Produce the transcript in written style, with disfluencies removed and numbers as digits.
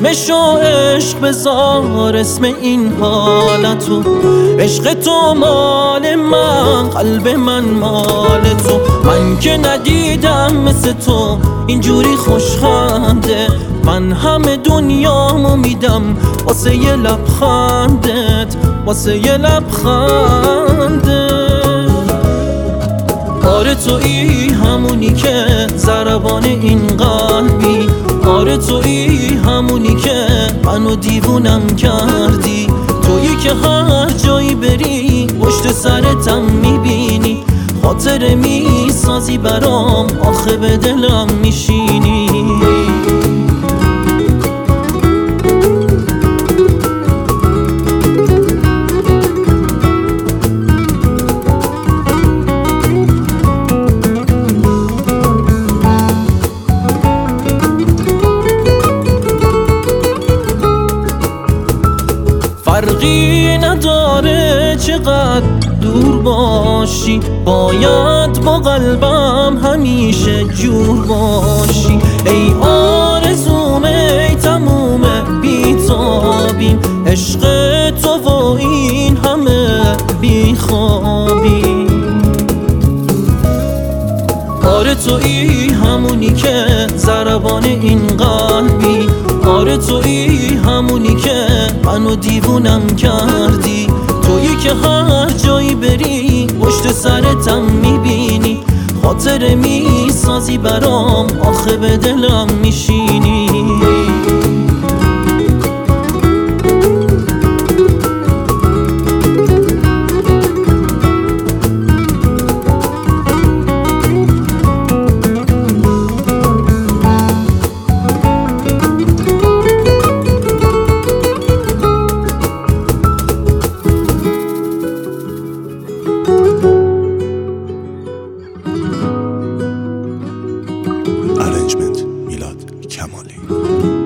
اسمشو عشق بذار، اسم این حالتو. عشق تو مال من، قلب من مال تو. من که ندیدم مثل تو اینجوری خوشخنده. من همه دنیامو میدم واسه یه لبخندت، واسه یه لبخندت. آره تویی همونی که ضربان این قلبی. آره تویی همونی که منو دیوونم کردی. تویی که هر جایی بری پشت سرتم میبینی. خاطره میسازی برام، آخه به دلم میشینی. فرقی نداره چقدر دور باشی، باید با قلبم همیشه جور باشی. ای آرزوم ای تموم بیتابیم، عشق تو و این همه بیخوابیم. آره تویی همونی که ضربان این قلبی. آره تویی همونی که منو دیوونم کردی. تویی که هر جایی بری پشت سرتم میبینی. خاطره میسازی برام، آخه به دلم میشینی. Arrangement میلاد کمالی.